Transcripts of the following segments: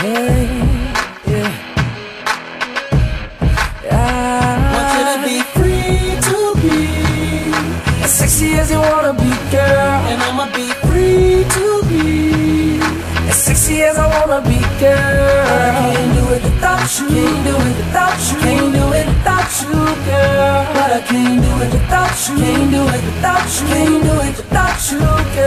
yeah. Want you to be free to be as sexy as you wanna be, girl. And I'ma be free to be as sexy as I wanna be, girl. I can't do it without you. Can't do it without you. Can't do it without you, girl. But I can't do it without you. Can't do it without you. Can't do it without you,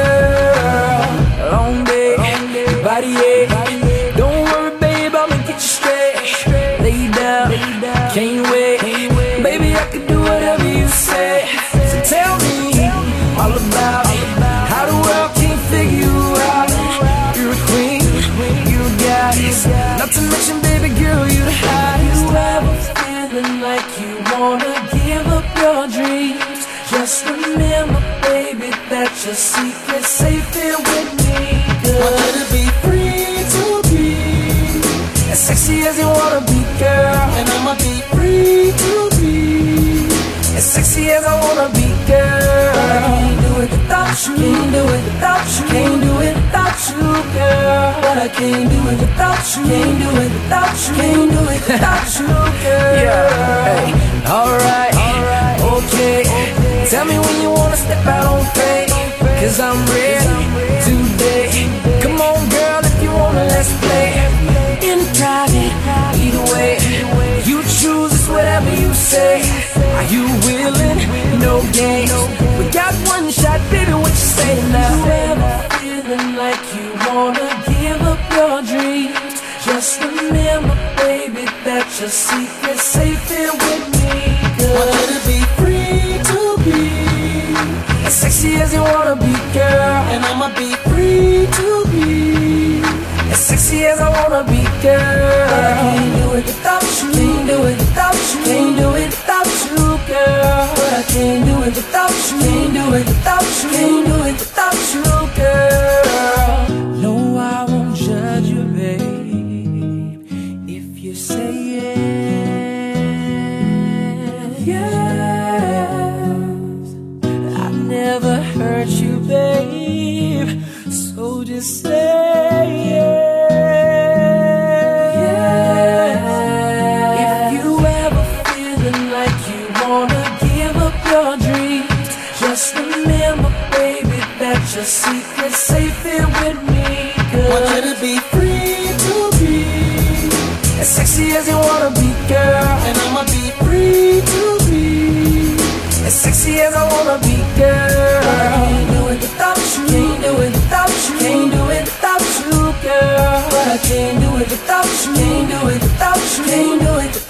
girl. Long day, body ache. Don't worry, babe, I'ma get you straight. Lay down, can't wait. Baby, I can do whatever you say. So tell me all about how the world can't figure you out. You're a queen, you got it. Not to mention, baby girl, you the hottest. You ever feeling like you wanna give up your dreams? Just remember, baby, that your secret's safe here with me. Want you to be free to be as sexy as you wanna be, girl. And I'ma be free to be as sexy as I wanna be, girl. But I can't do it without you. Can't do it without you. Can't do it without you, girl. But I can't do it without you. Can't do it without you. Can't do it without you, girl. Yeah, hey, alright, okay. Tell me when you wanna step out on faith, 'cause I'm ready today. Come on, girl, if you wanna, let's play in private, either way. You choose, it's whatever you say. Are you willing? No games. We got one shot, baby, what you say now? You ever feeling like you wanna give up your dreams? Just remember, baby, that your secret's safe here with me. Want you to be free to be as sexy as you wanna be, girl. And I'ma be free to be as sexy as I wanna be, girl. But I can't do it without you. Can't do it without you. Can't do it without you, girl. But I can't do it without you. Can't do it without you. Can't do it without you, girl. No, I won't judge you, babe, if you say yes. I've never hurt you, babe, so just say yes. If you ever feeling like you wanna give up your dreams, just remember, baby, that your secret's safe here with me. Want you to be free to be as sexy as you wanna be, girl. And I'ma be free to be as sexy as I wanna be, girl. But I can't do it without you. Can't do it without you. Can't do it without you, girl. But I can't do it without you. Can't do it without you. Can't do it without you.